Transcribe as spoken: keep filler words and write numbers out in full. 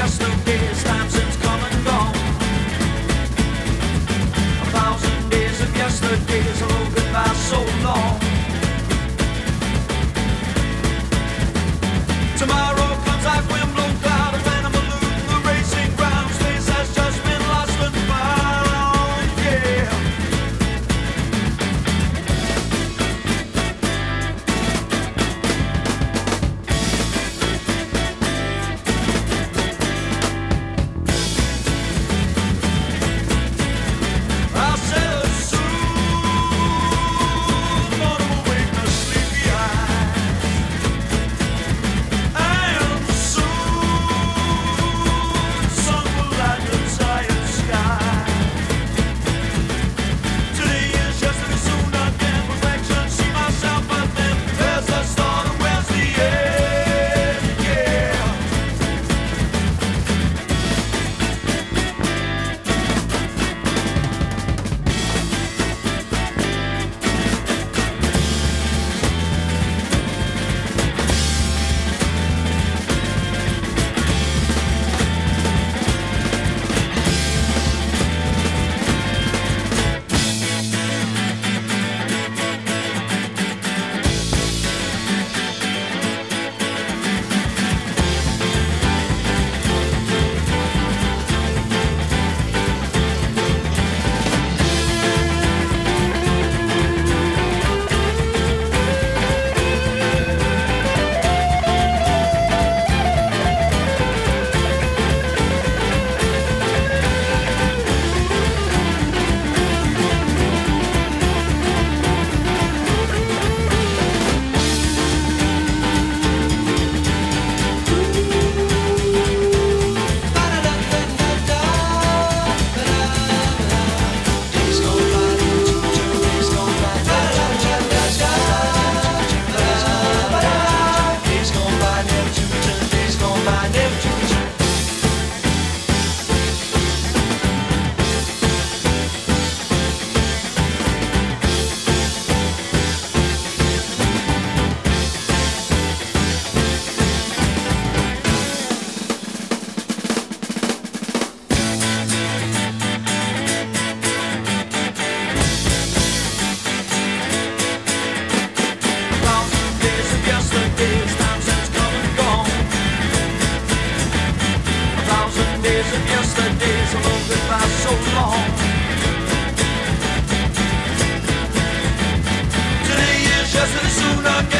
yesterdays, time since come and gone. A thousand days of yesterdays, hello, goodbye, so long. Tomorrow comes like wind blown cloud, a phantom balloon, the racing ground. Space has just been lost and found, yeah. I said soon, gonna wake the sleepy eyes. And soon, sun will light the tired sky. Today is yesterday, soon again. Reflection, see myself, but then there's the start and where's the end? Yeah. Thousand days of yesterdays, time since come and gone. A thousand days of yesterdays, hello, goodbye, so long. Today is yesterday, soon again.